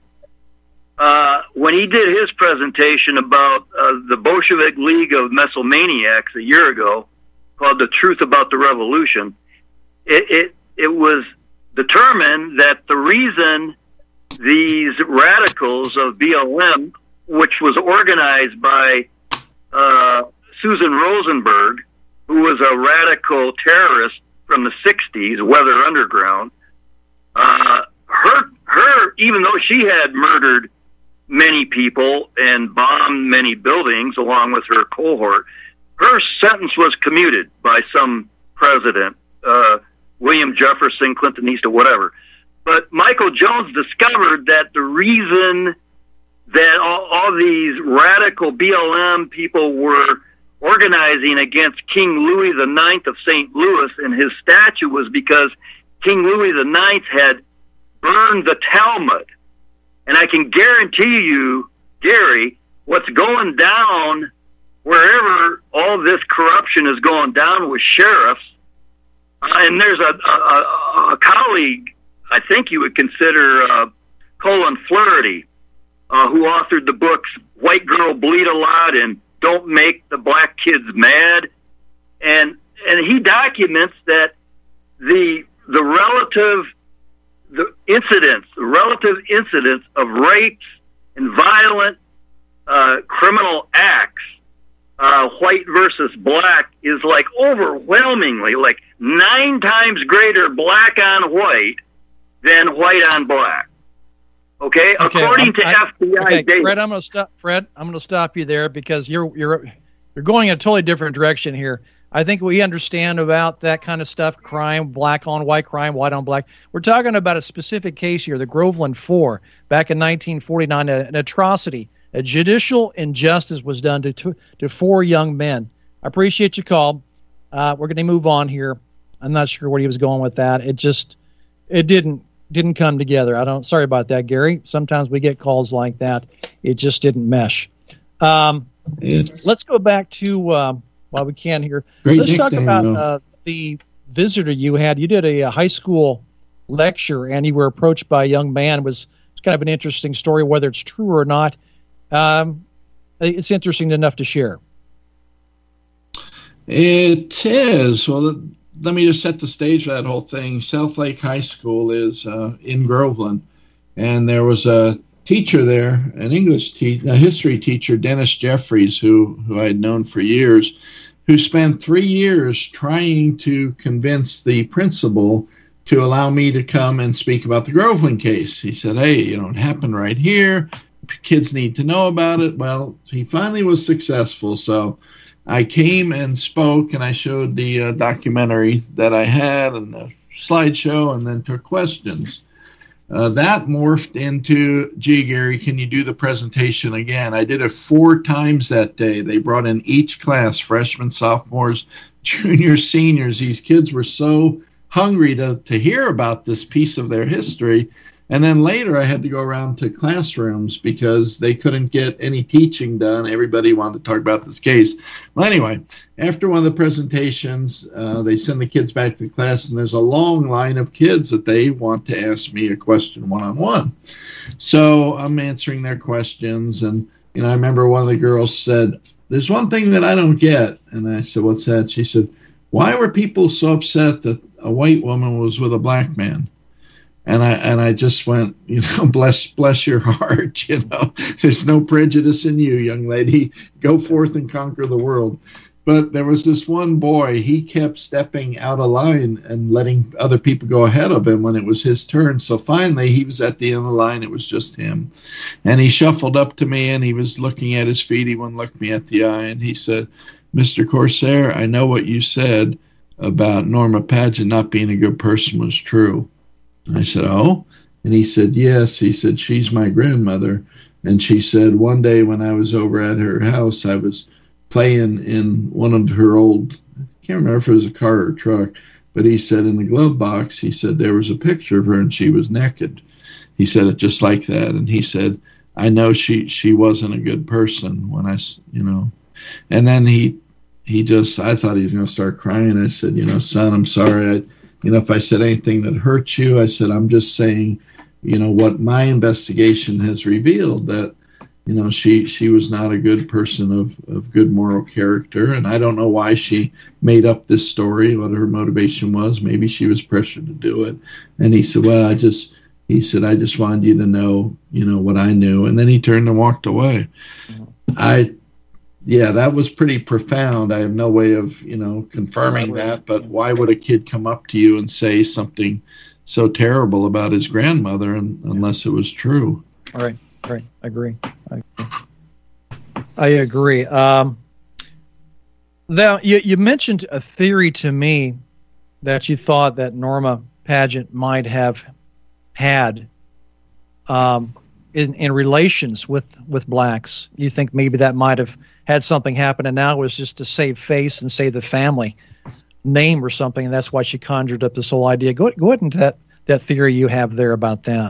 Uh, when he did his presentation about uh, the Bolshevik League of Mesomaniacs a year ago, called The Truth About the Revolution, it, it, it was determined that the reason these radicals of B L M, which was organized by uh, Susan Rosenberg, who was a radical terrorist from the sixties, Weather Underground, uh, her, her, even though she had murdered many people and bombed many buildings along with her cohort, her sentence was commuted by some president, uh, William Jefferson, Clinton Eastwood, whatever. But Michael Jones discovered that the reason that all, all these radical B L M people were organizing against King Louis the Ninth of Saint Louis and his statue was because King Louis the Ninth had burned the Talmud. And I can guarantee you, Gary, what's going down wherever all this corruption is going down with sheriffs, uh, and there's a, a, a colleague, I think you would consider uh, Colin Flaherty, uh, who authored the books White Girl Bleed a Lot and Don't Make the Black Kids Mad. And and he documents that the the relative the incidents, the relative incidents of rapes and violent uh, criminal acts, uh, white versus black, is like overwhelmingly, like nine times greater black on white than white on black. Okay, okay according I'm, to I, F B I okay, data. Fred, I'm going to stop. Fred, I'm going to stop you there because you're you're you're going in a totally different direction here. I think we understand about that kind of stuff, crime, black on white crime, white on black. We're talking about a specific case here, the Groveland Four, back in nineteen forty-nine, an atrocity, a judicial injustice was done to to, to four young men. I appreciate your call. Uh, we're going to move on here. I'm not sure where he was going with that. It just, it didn't didn't come together. I don't. Sorry about that, Gary. Sometimes we get calls like that. It just didn't mesh. Um, let's go back to. Uh, While we can here, Great let's talk nickname, about though. uh, the visitor you had. You did a, a high school lecture, and you were approached by a young man. It was it's kind of an interesting story, whether it's true or not. Um, it's interesting enough to share. It is. Well, let me just set the stage for that whole thing. South Lake High School is uh, in Groveland, and there was a teacher there, an English te- a history teacher, Dennis Jeffries, who, who I had known for years, who spent three years trying to convince the principal to allow me to come and speak about the Groveland case. He said, hey, you know, it happened right here. Kids need to know about it. Well, he finally was successful. So I came and spoke, and I showed the uh, documentary that I had and the slideshow, and then took questions. Uh, that morphed into, gee, Gary, can you do the presentation again? I did it four times that day. They brought in each class, freshmen, sophomores, juniors, seniors. These kids were so hungry to, to hear about this piece of their history. And then later I had to go around to classrooms because they couldn't get any teaching done. Everybody wanted to talk about this case. Well, anyway, after one of the presentations, uh, they send the kids back to class, and there's a long line of kids that they want to ask me a question one-on-one. So I'm answering their questions, and you know, I remember one of the girls said, "There's one thing that I don't get." And I said, "What's that?" She said, "Why were people so upset that a white woman was with a black man?" And I and I just went, you know, bless bless your heart, you know. There's no prejudice in you, young lady. Go forth and conquer the world. But there was this one boy, he kept stepping out of line and letting other people go ahead of him when it was his turn. So finally, he was at the end of the line. It was just him. And he shuffled up to me, and he was looking at his feet. He wouldn't look me at the eye. And he said, "Mister Corsair, I know what you said about Norma Paget not being a good person was true." And I said, "Oh?" And he said, "Yes." He said, "She's my grandmother." And she said, one day when I was over at her house, I was playing in one of her old, I can't remember if it was a car or a truck, but he said in the glove box, he said there was a picture of her and she was naked. He said it just like that. And he said, "I know she, she wasn't a good person when I, you know." And then he, he just, I thought he was going to start crying. I said, "You know, son, I'm sorry. I, You know, if I said anything that hurt you," I said, "I'm just saying, you know, what my investigation has revealed, that, you know, she she was not a good person of, of good moral character. And I don't know why she made up this story, what her motivation was. Maybe she was pressured to do it." And he said, "Well, I just," he said, "I just wanted you to know, you know, what I knew." And then he turned and walked away. Mm-hmm. I Yeah, that was pretty profound. I have no way of, you know, confirming that, but why would a kid come up to you and say something so terrible about his grandmother and, unless it was true? Right, right. I agree. I agree. I agree. Um, now, you, you mentioned a theory to me that you thought that Norma Paget might have had um, in, in relations with, with blacks. You think maybe that might have had something happen, and now it was just to save face and save the family name or something, and that's why she conjured up this whole idea. Go, go ahead into that, that theory you have there about that.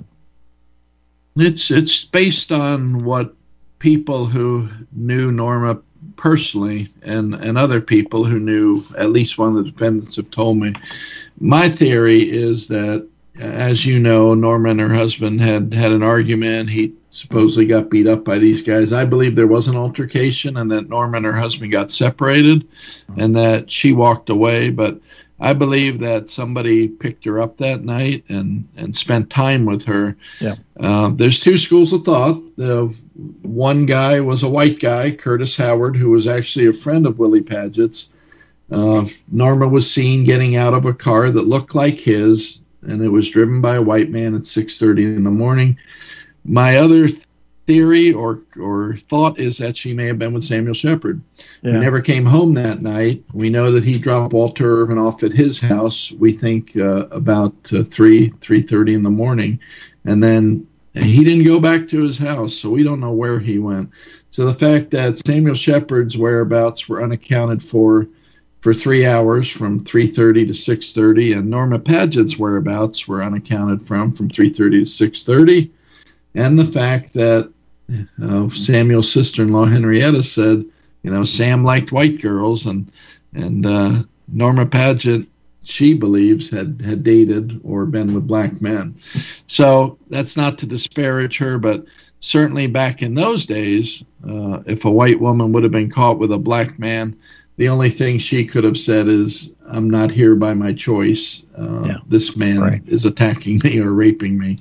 It's it's based on what people who knew Norma personally and, and other people who knew at least one of the defendants have told me. My theory is that, as you know, Norma and her husband had had an argument. He supposedly got beat up by these guys. I believe there was an altercation and that Norma and her husband got separated and that she walked away. But I believe that somebody picked her up that night and, and spent time with her. Yeah. Uh, there's two schools of thought. Uh, one guy was a white guy, Curtis Howard, who was actually a friend of Willie Paget's. Uh, Norma was seen getting out of a car that looked like his, and it was driven by a white man at six thirty in the morning. My other th- theory or or thought is that she may have been with Samuel Shepard. Yeah. He never came home that night. We know that he dropped Walter Irvin off at his house, we think uh, about uh, three, three thirty in the morning. And then he didn't go back to his house, so we don't know where he went. So the fact that Samuel Shepard's whereabouts were unaccounted for for three hours from three thirty to six thirty, and Norma Paget's whereabouts were unaccounted from from three thirty to six thirty, and the fact that uh, Samuel's sister-in-law Henrietta said, you know, Sam liked white girls, and and uh, Norma Paget, she believes, had, had dated or been with black men. So that's not to disparage her, but certainly back in those days, uh, if a white woman would have been caught with a black man, the only thing she could have said is, "I'm not here by my choice. Uh, yeah. This man right. is attacking me or raping me."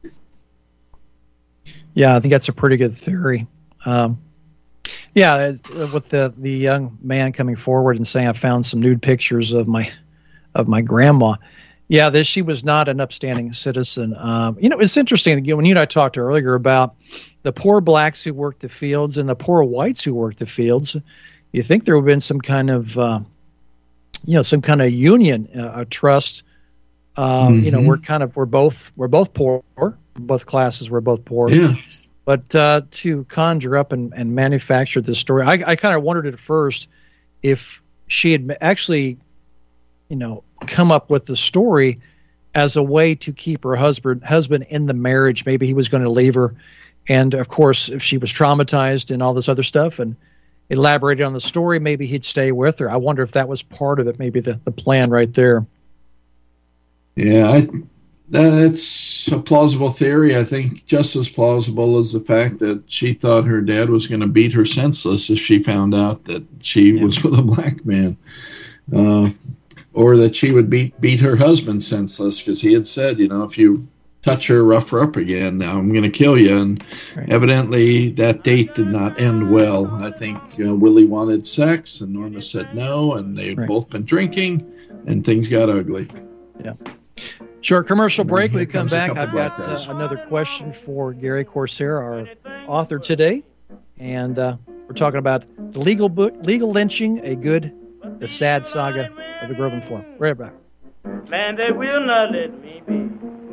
Yeah, I think that's a pretty good theory. Um, yeah, with the, the young man coming forward and saying, "I found some nude pictures of my of my grandma." Yeah, this she was not an upstanding citizen. Um, you know, it's interesting. When you and I talked earlier about the poor blacks who worked the fields and the poor whites who worked the fields, you think there would have been some kind of, uh, you know, some kind of union, uh, a trust Um, Mm-hmm. You know, we're kind of we're both we're both poor. Both classes were both poor. Yeah. But uh, to conjure up and, and manufacture this story, I, I kind of wondered at first if she had actually, you know, come up with the story as a way to keep her husband husband in the marriage. Maybe he was going to leave her. And, of course, if she was traumatized and all this other stuff and elaborated on the story, maybe he'd stay with her. I wonder if that was part of it, maybe the, the plan right there. Yeah, I, that's a plausible theory. I think just as plausible as the fact that she thought her dad was going to beat her senseless if she found out that she yeah. was with a black man. Uh, or that she would beat, beat her husband senseless because he had said, you know, if you touch her, rough her up again, now I'm going to kill you. And right. evidently that date did not end well. I think uh, Willie wanted sex and Norma said no, and they'd right. both been drinking and things got ugly. Yeah. Short commercial break. When we come back, I've got uh, another question for Gary Corsair, our author today. And uh, we're talking about the legal book, Legal Lynching, a good, the sad saga of the Groveland Four. Right back. Man, they will not let me be.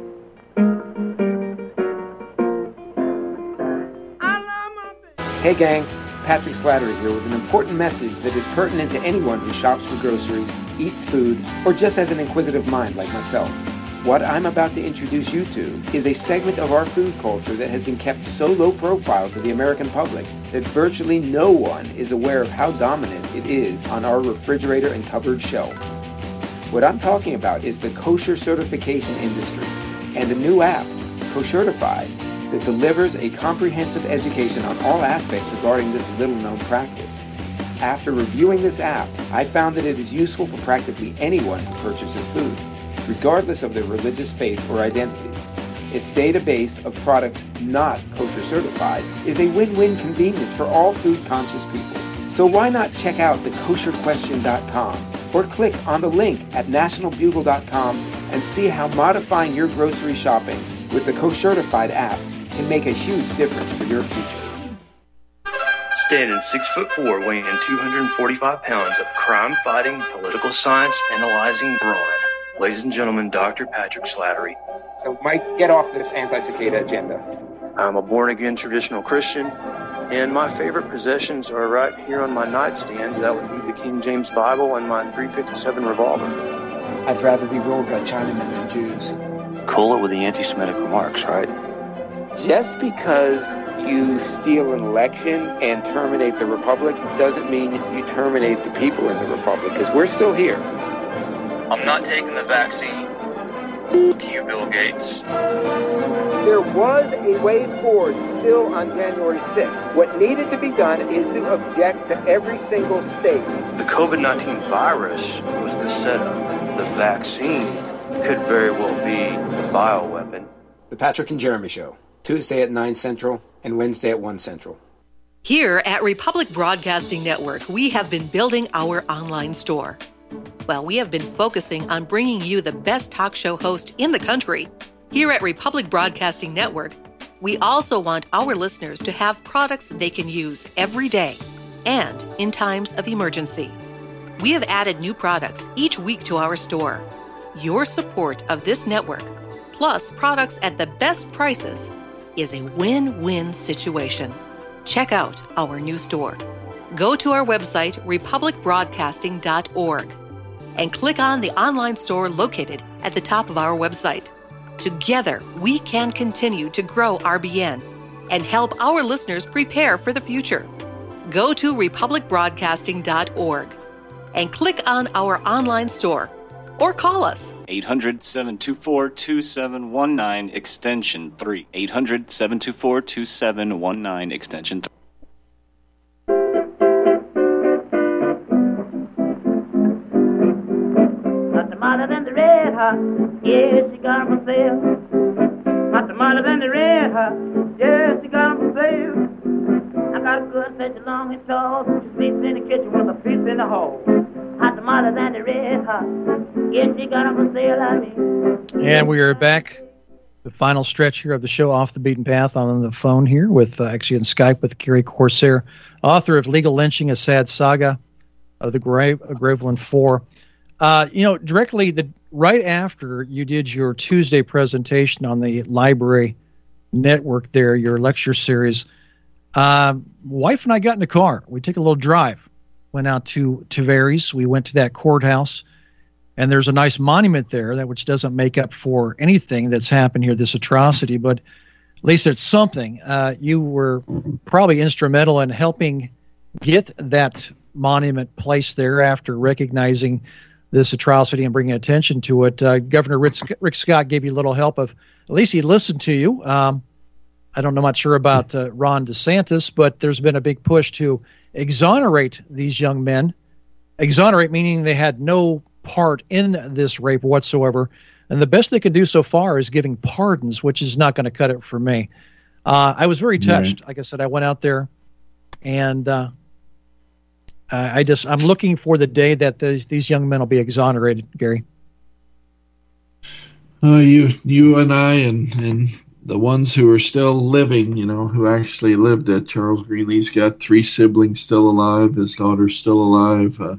Hey gang, Patrick Slattery here with an important message that is pertinent to anyone who shops for groceries, eats food, or just has an inquisitive mind like myself. What I'm about to introduce you to is a segment of our food culture that has been kept so low profile to the American public that virtually no one is aware of how dominant it is on our refrigerator and cupboard shelves. What I'm talking about is the kosher certification industry and a new app, Koshertified, that delivers a comprehensive education on all aspects regarding this little-known practice. After reviewing this app, I found that it is useful for practically anyone who purchases food, regardless of their religious faith or identity. Its database of products not kosher certified is a win-win convenience for all food-conscious people. So why not check out the kosher question dot com or click on the link at national bugle dot com and see how modifying your grocery shopping with the Koshertified app can make a huge difference for your future. Standing six foot four, weighing in two hundred forty-five pounds of crime-fighting, political science analyzing brawn. Ladies and gentlemen, Doctor Patrick Slattery. So, Mike, get off this anti-cicada agenda. I'm a born-again traditional Christian, and my favorite possessions are right here on my nightstand. That would be the King James Bible and my three fifty-seven revolver. I'd rather be ruled by Chinamen than Jews. Cool it with the anti-Semitic remarks, right? Just because you steal an election and terminate the Republic doesn't mean you terminate the people in the Republic, because we're still here. I'm not taking the vaccine. Fuck you, Bill Gates. There was a way forward still on January sixth. What needed to be done is to object to every single state. The COVID nineteen virus was the setup. The vaccine could very well be the bioweapon. The Patrick and Jeremy Show, Tuesday at nine Central and Wednesday at one Central. Here at Republic Broadcasting Network, we have been building our online store. Well, we have been focusing on bringing you the best talk show host in the country. Here at Republic Broadcasting Network, we also want our listeners to have products they can use every day and in times of emergency. We have added new products each week to our store. Your support of this network, plus products at the best prices, is a win-win situation. Check out our new store. Go to our website, republic broadcasting dot org, and click on the online store located at the top of our website. Together, we can continue to grow R B N and help our listeners prepare for the future. Go to republic broadcasting dot org and click on our online store or call us. eight hundred, seven two four, two seven one nine, extension three. eight hundred, seven two four, two seven one nine, extension three. Not smarter than the red hot, yes, she got 'em for sale. Not smarter than the red hot, yes, she got 'em for sale. I got a good such long and tall, she sleeps in the kitchen with a piece in the hall. Not smarter than the red hot, yes, she got 'em for sale, I mean. And we are back, the final stretch here of the show, Off the Beaten Path. I'm on the phone here with, uh, actually in Skype, with Gary Corsair, author of Legal Lynching, a Sad Saga of the Grave, uh, Groveland Four. Uh, you know, directly, the right after you did your Tuesday presentation on the library network there, your lecture series, uh, wife and I got in the car. We took a little drive, went out to Tavares. We went to that courthouse, and there's a nice monument there that which doesn't make up for anything that's happened here, this atrocity, but at least it's something. Uh, you were probably instrumental in helping get that monument placed there after recognizing this atrocity and bringing attention to it. Uh, Governor Rick, Rick Scott gave you a little help of, at least he listened to you. Um, I don't know, I'm not sure about uh, Ron DeSantis, but there's been a big push to exonerate these young men. Exonerate meaning they had no part in this rape whatsoever. And the best they could do so far is giving pardons, which is not going to cut it for me. Uh, I was very touched. Right. Like I said, I went out there, and uh, I just I'm looking for the day that these these young men will be exonerated, Gary. Uh, you you and I and and the ones who are still living, you know, who actually lived it. Charles Greenlee's got three siblings still alive. His daughter's still alive. Uh,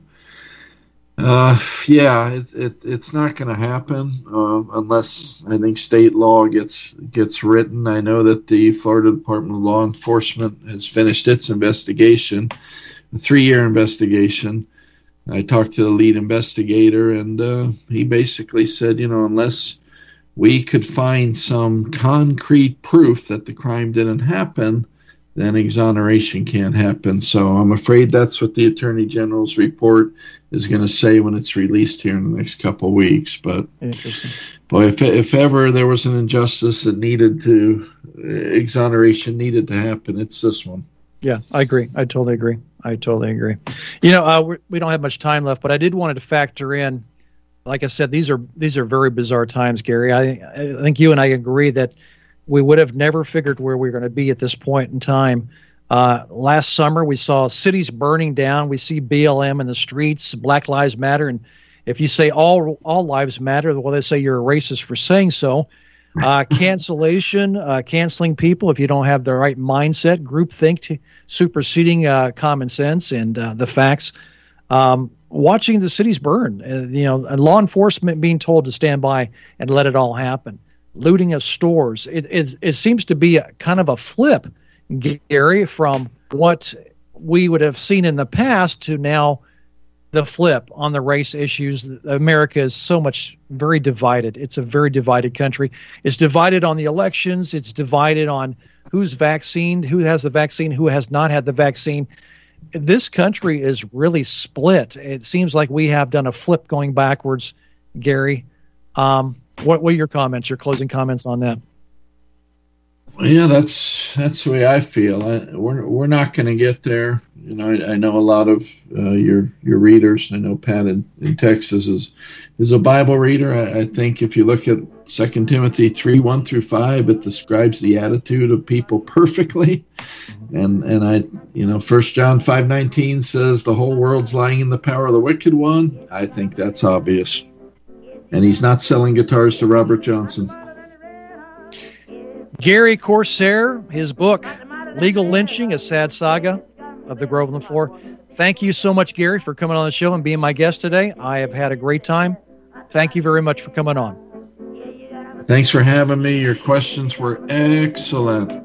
Uh, yeah, it, it, it's not going to happen uh, unless I think state law gets gets written. I know that the Florida Department of Law Enforcement has finished its investigation, a three-year investigation. I talked to the lead investigator, and uh, he basically said, you know, unless we could find some concrete proof that the crime didn't happen, then exoneration can't happen. So I'm afraid that's what the Attorney General's report is going to say when it's released here in the next couple of weeks. But boy, if if ever there was an injustice that needed to, exoneration needed to happen, it's this one. Yeah, I agree. I totally agree. I totally agree. You know, uh, we're, we don't have much time left, but I did want to factor in, like I said, these are these are very bizarre times, Gary. I, I think you and I agree that we would have never figured where we were going to be at this point in time. Uh, last summer, we saw cities burning down. We see B L M in the streets, Black Lives Matter. And if you say all all lives matter, well, they say you're a racist for saying so. Uh, cancellation, uh, canceling people if you don't have the right mindset, groupthink, t- superseding uh, common sense and uh, the facts. Um, watching the cities burn, uh, you know, and law enforcement being told to stand by and let it all happen. Looting of stores. It, it, it seems to be a, kind of a flip, Gary, from what we would have seen in the past to now the flip on the race issues. America is so much very divided. It's a very divided country. It's divided on the elections. It's divided on who's vaccinated, who has the vaccine, who has not had the vaccine. This country is really split. It seems like we have done a flip going backwards, Gary. Um, what, what are your comments, your closing comments on that? Yeah, that's that's the way I feel. I, we're we're not going to get there. You know, I, I know a lot of uh, your your readers. I know Pat in, in Texas is is a Bible reader. I, I think if you look at Second Timothy three one through five, it describes the attitude of people perfectly. And and I you know First John five nineteen says the whole world's lying in the power of the wicked one. I think that's obvious. And he's not selling guitars to Robert Johnson. Gary Corsair, his book, Legal Lynching, A Sad Saga of the Groveland Floor. Thank you so much, Gary, for coming on the show and being my guest today. I have had a great time. Thank you very much for coming on. Thanks for having me. Your questions were excellent.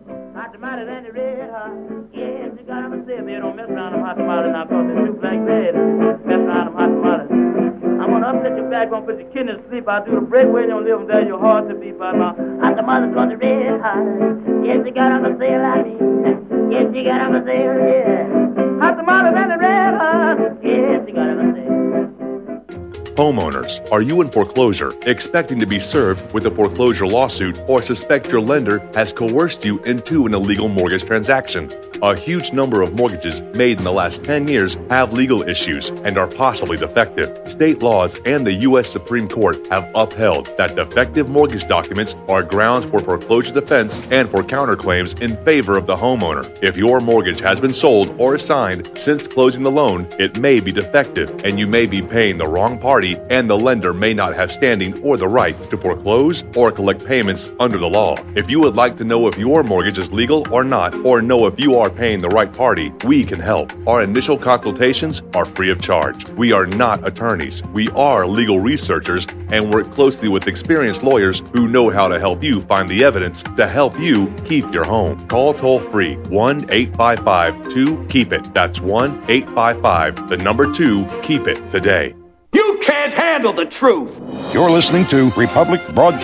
Upset your back, gonna put your kidneys to sleep. I'll do the break when you live there, your heart to beat by now. Hot tamales on the red hot. Yes, you got on the sale, I mean. Yes, you got on the sale, yeah. Hot tamales on the red hot. Yes, you got on the sale. Homeowners, are you in foreclosure, expecting to be served with a foreclosure lawsuit, or suspect your lender has coerced you into an illegal mortgage transaction? A huge number of mortgages made in the last ten years have legal issues and are possibly defective. State laws and the U S Supreme Court have upheld that defective mortgage documents are grounds for foreclosure defense and for counterclaims in favor of the homeowner. If your mortgage has been sold or assigned since closing the loan, it may be defective and you may be paying the wrong party property, and the lender may not have standing or the right to foreclose or collect payments under the law. If you would like to know if your mortgage is legal or not, or know if you are paying the right party, we can help. Our initial consultations are free of charge. We are not attorneys. We are legal researchers and work closely with experienced lawyers who know how to help you find the evidence to help you keep your home. Call toll-free one eight five five two keep it. That's one eight five five, the number two, keep it today. You can't handle the truth. You're listening to Republic Broadcasting.